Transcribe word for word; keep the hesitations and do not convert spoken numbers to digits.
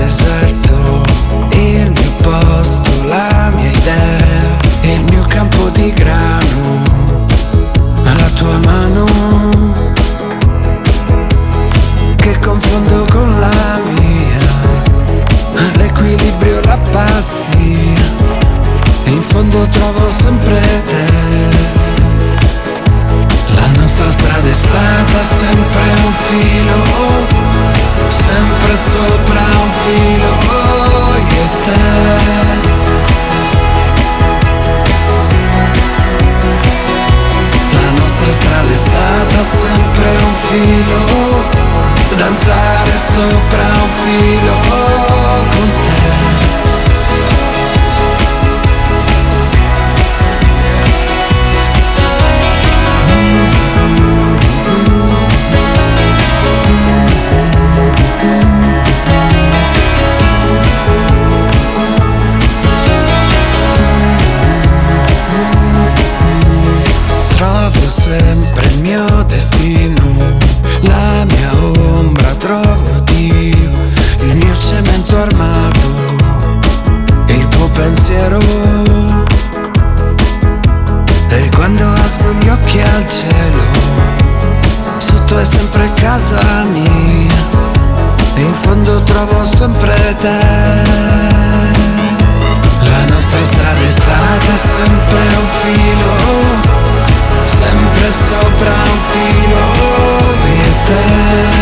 deserto, il mio posto, la mia idea, il mio campo di grano, la tua mano che confondo con la mia, l'equilibrio, la pazzia, e in fondo trovo sempre te. La nostra strada è stata sempre un filo, sempre sopra un filo, io e te. La nostra strada è stata sempre un filo, danzare sopra un filo con te. Trovo sempre il mio destino, la mia ombra, trovo Dio, il mio cemento armato, il tuo pensiero. E quando alzo gli occhi al cielo, sotto è sempre casa mia, e in fondo trovo sempre te. La nostra strada è stata sempre un filo, sempre sopra un filo, io e te.